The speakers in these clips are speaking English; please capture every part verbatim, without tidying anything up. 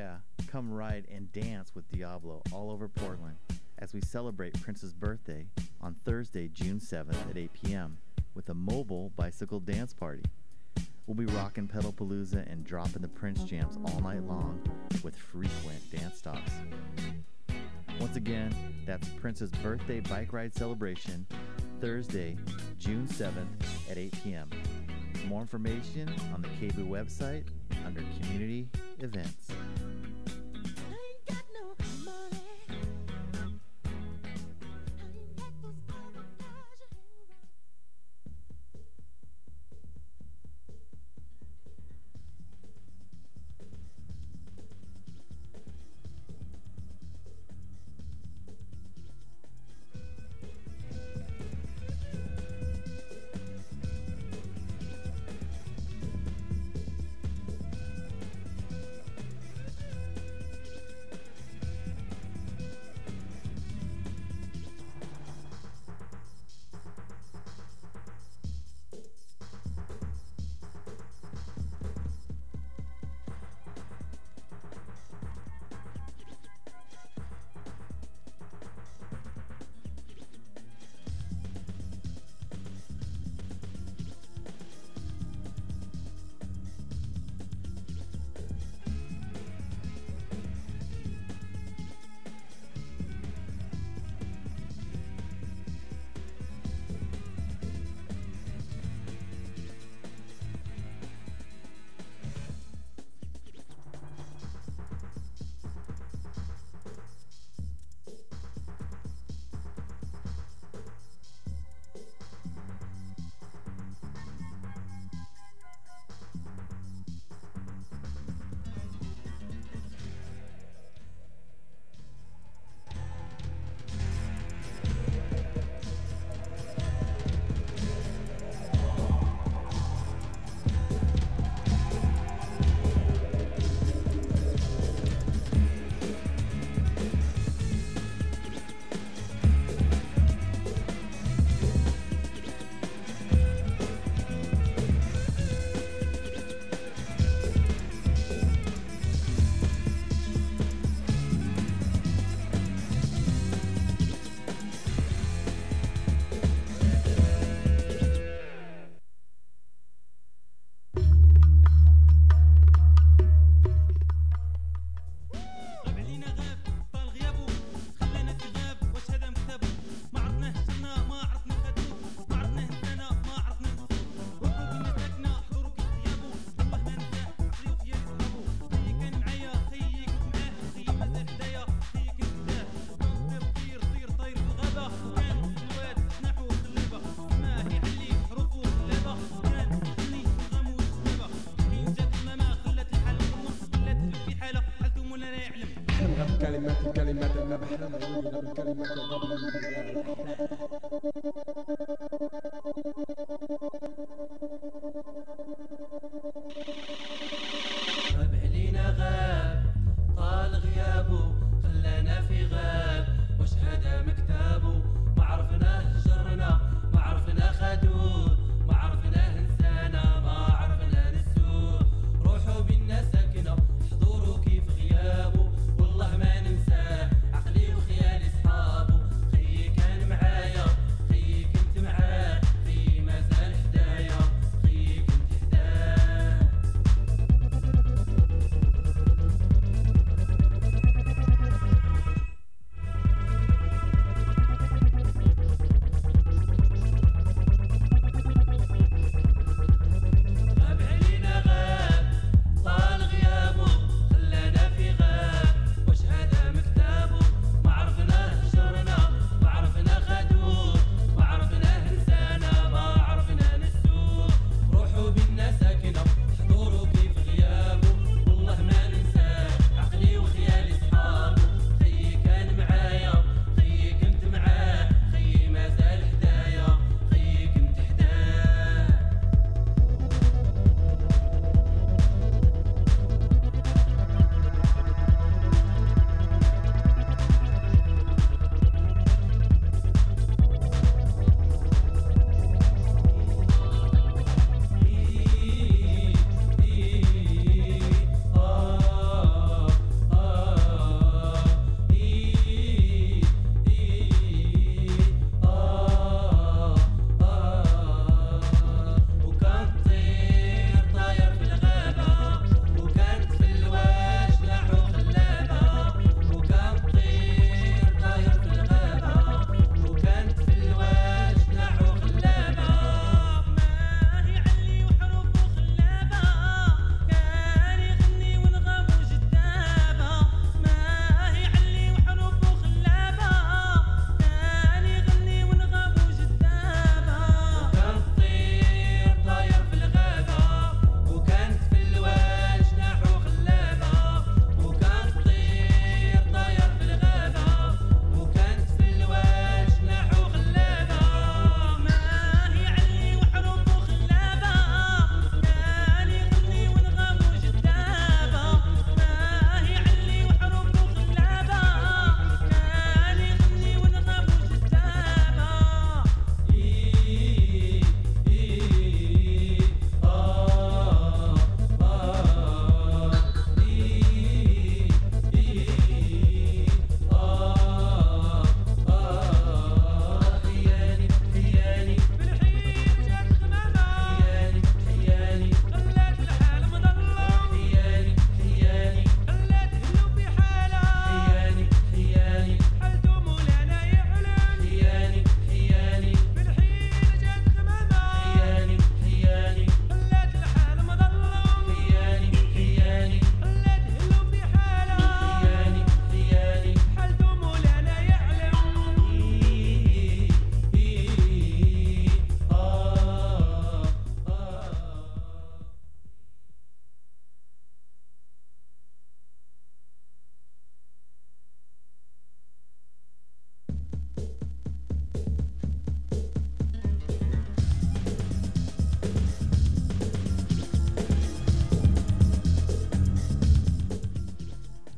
yeah, come ride and dance with Diablo all over Portland as we celebrate Prince's birthday on Thursday, June seventh at eight p.m. with a mobile bicycle dance party. We'll be rocking Pedalpalooza and dropping the Prince jams all night long with frequent dance stops. Once again, that's Prince's birthday bike ride celebration, Thursday, June seventh at eight p.m. More information on the K B website under Community Events. كلمات الكلمات ما بحلم عيوننا بالكلمات الرب غاب علينا غاب طال غيابه خلانا في غاب وش هذا مكتابه ما عرفناه جرنا ما عرفنا خدود ما عرفناه نسانا ما عرفنا نسوه روحه بينا ساكنه حضوره كيف غيابه والله ما ننساه عقلي وخيالي صحابه خيي كان معايا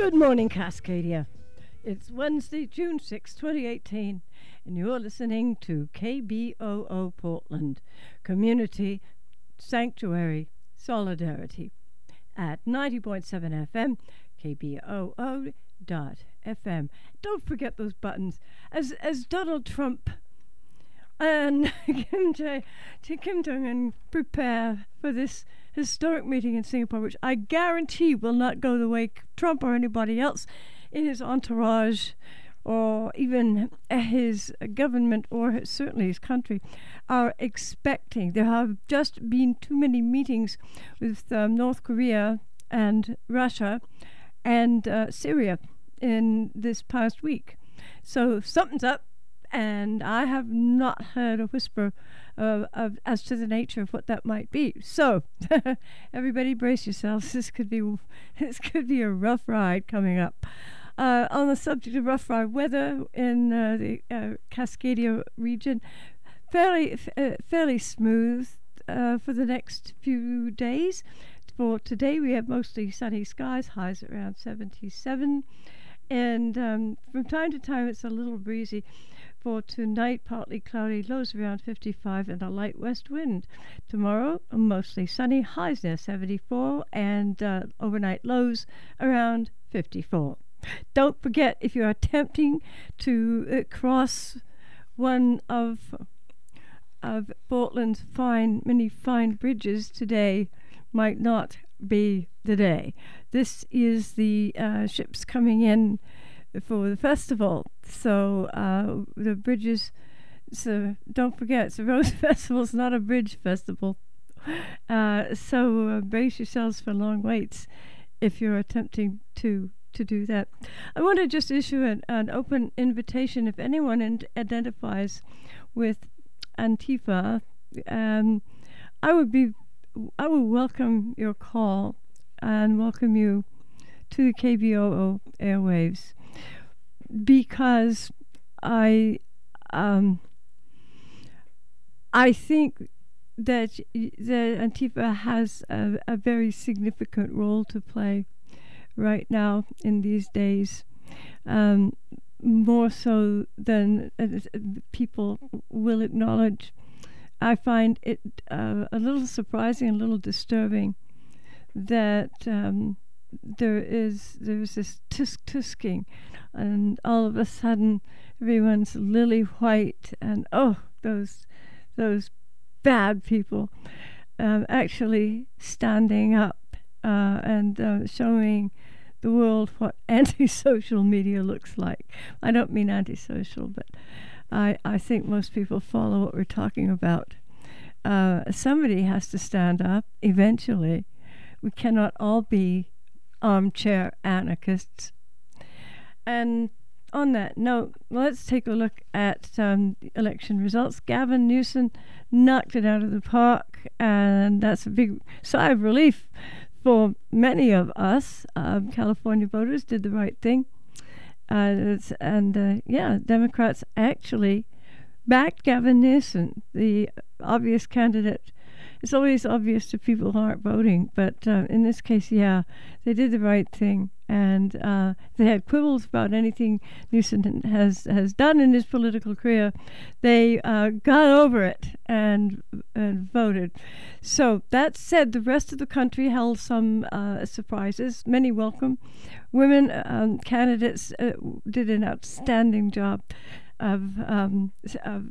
Good morning, Cascadia. It's Wednesday, June sixth, twenty eighteen, and you're listening to K B O O Portland, Community Sanctuary Solidarity, at ninety point seven F M, K B O O dot F M. Don't forget those buttons. As as Donald Trump and Kim, J- Kim Jong-un prepare for this historic meeting in Singapore, which I guarantee will not go the way Trump or anybody else in his entourage or even his government or certainly his country are expecting. There have just been too many meetings with um, North Korea and Russia and uh, Syria in this past week. So something's up, and I have not heard a whisper of, of as to the nature of what that might be. So everybody brace yourselves. This could be this could be a rough ride coming up. Uh, on the subject of rough ride weather in uh, the uh, Cascadia region, fairly uh, fairly smooth uh, for the next few days. For today, we have mostly sunny skies, highs around seventy-seven, and um, from time to time it's a little breezy. For tonight, partly cloudy, lows around fifty-five, and a light west wind. Tomorrow, mostly sunny, highs near seventy-four, and uh, overnight lows around fifty-four. Don't forget, if you're attempting to uh, cross one of of Portland's fine, many fine bridges today, might not be the day. This is the uh, ships coming in for the festival. So uh, the bridges, so don't forget, it's a Rose Festival, it's not a bridge festival. Uh, so uh, brace yourselves for long waits if you're attempting to to do that. I want to just issue an, an open invitation. If anyone in- identifies with Antifa, um, I would be, I would welcome your call and welcome you to the K B O O airwaves, because I, um, I think that that Antifa has a, a very significant role to play right now in these days, um, more so than uh, people will acknowledge. I find it uh, a little surprising, a little disturbing that um, there is there's this tisk tisking, and all of a sudden everyone's lily white, and oh, those those bad people um, actually standing up uh, and uh, showing the world what anti-social media looks like. I don't mean antisocial, but I, I think most people follow what we're talking about. Uh, somebody has to stand up eventually. We cannot all be armchair anarchists. And on that note, let's take a look at um, election results. Gavin Newsom knocked it out of the park, and that's a big sigh of relief for many of us. Um, California voters did the right thing. Uh, it's, and uh, yeah, Democrats actually backed Gavin Newsom, the obvious candidate. It's always obvious to people who aren't voting, but uh, in this case, yeah, they did the right thing. And uh, they had quibbles about anything Newsom has, has done in his political career. They uh, got over it and, and voted. So that said, the rest of the country held some uh, surprises, many welcome. Women um, candidates uh, did an outstanding job of, um, of,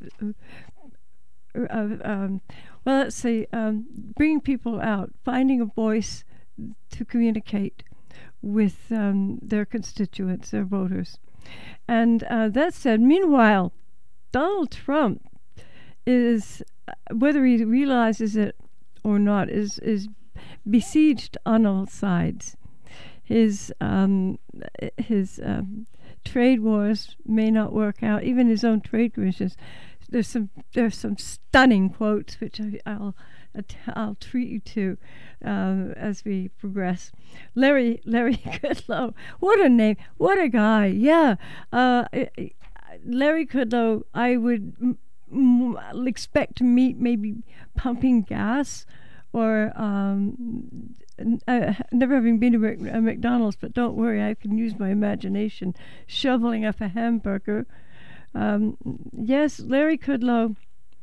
of um, well, let's see, um, bringing people out, finding a voice to communicate with um, their constituents, their voters. And uh, that said, meanwhile, Donald Trump is, whether he realizes it or not, is is besieged on all sides. His um, his um, trade wars may not work out. Even his own trade commissions. There's some there's some stunning quotes which I, I'll I'll treat you to um, as we progress. Larry Larry Kudlow, what a name, what a guy! Yeah, uh, Larry Kudlow, I would m- m- expect to meet maybe pumping gas or um, n- uh, never having been to Mc- a McDonald's, but don't worry, I can use my imagination, shoveling up a hamburger. Um, yes, Larry Kudlow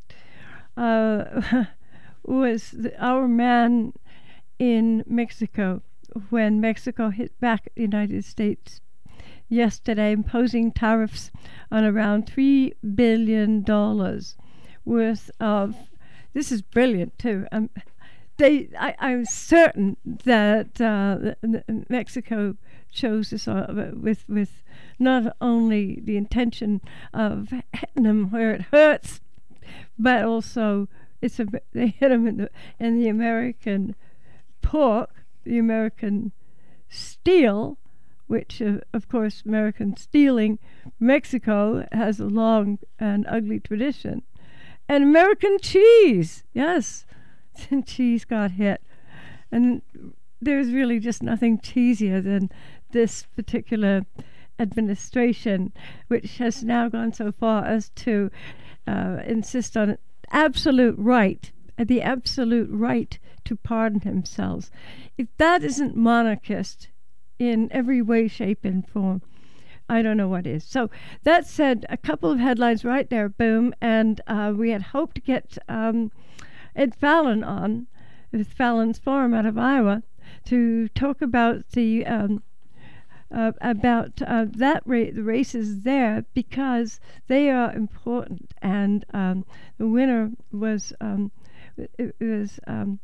uh, was the, our man in Mexico when Mexico hit back at the United States yesterday, imposing tariffs on around three billion dollars worth of. This is brilliant too. Um, they, I, I'm certain that uh, the, the Mexico chose this uh, with with not only the intention of hitting them where it hurts, but also it's a, they hit them in the in the American pork, the American steel, which uh, of course American stealing, Mexico has a long and ugly tradition, and American cheese, yes, cheese got hit, and there's really just nothing cheesier than this particular administration, which has now gone so far as to uh, insist on absolute right, the absolute right to pardon themselves. If that isn't monarchist in every way, shape, and form, I don't know what is. So that said, a couple of headlines right there, boom, and uh, we had hoped to get um, Ed Fallon on with Fallon's Forum out of Iowa to talk about the um, uh, about uh, that ra- the races there, because they are important, and um, the winner was um, it, it was um,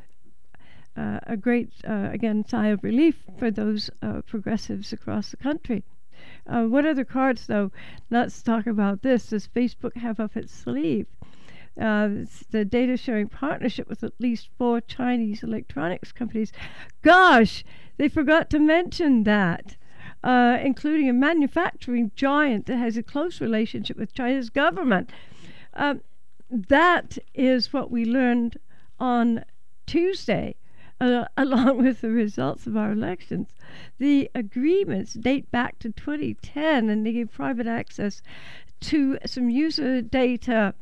uh, a great uh, again sigh of relief for those uh, progressives across the country. Uh, what other cards, though? Let's talk about this. Does Facebook have up its sleeve? Uh, it's the data sharing partnership with at least four Chinese electronics companies. Gosh, they forgot to mention that, uh, including a manufacturing giant that has a close relationship with China's government. Um, that is what we learned on Tuesday, uh, along with the results of our elections. The agreements date back to twenty ten, and they gave private access to some user data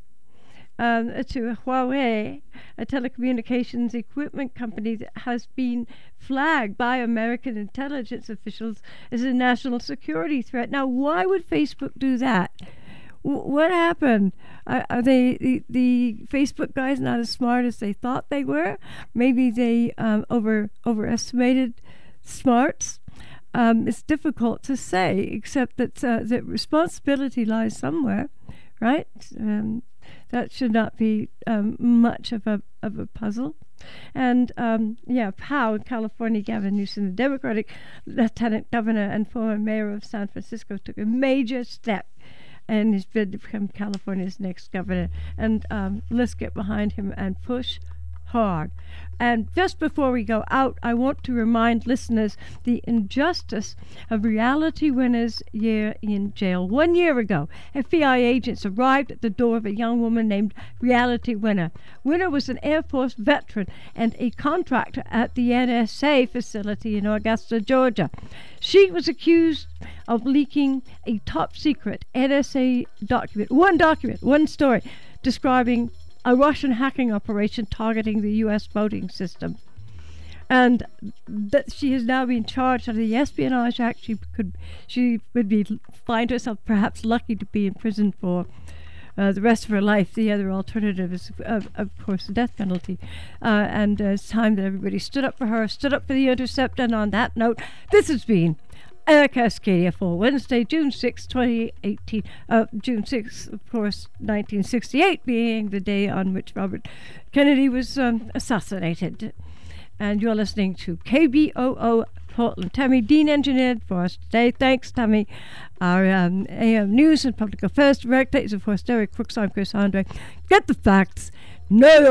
Um, to Huawei, a telecommunications equipment company that has been flagged by American intelligence officials as a national security threat. Now, why would Facebook do that? W- what happened? Are, are they the, the Facebook guys not as smart as they thought they were? Maybe they um, over overestimated smarts. Um, it's difficult to say, except that uh, the responsibility lies somewhere, right? Um, That should not be um, much of a of a puzzle. And um, yeah, Powell in California, Gavin Newsom, the Democratic Lieutenant Governor and former mayor of San Francisco, took a major step in his bid to become California's next governor. And um, let's get behind him and push hard. And just before we go out, I want to remind listeners the injustice of Reality Winner's year in jail. One year ago, F B I agents arrived at the door of a young woman named Reality Winner. Winner was an Air Force veteran and a contractor at the N S A facility in Augusta, Georgia. She was accused of leaking a top-secret N S A document, one document, one story, describing a Russian hacking operation targeting the U S voting system. And that she has now been charged under the Espionage Act. She could, she would be find herself perhaps lucky to be in prison for uh, the rest of her life. The other alternative is, of, of course, the death penalty. Uh, and uh, it's time that everybody stood up for her, stood up for The Intercept. And on that note, this has been Air Cascadia for Wednesday, June sixth, twenty eighteen. Uh, June sixth, of course, nineteen sixty-eight, being the day on which Robert Kennedy was um, assassinated. And you're listening to K B O O Portland. Tammy Dean engineered for us today. Thanks, Tammy. Our um, A M News and Public Affairs Director is, of course, Derek Crooks. I'm Chris Andre. Get the facts. Know your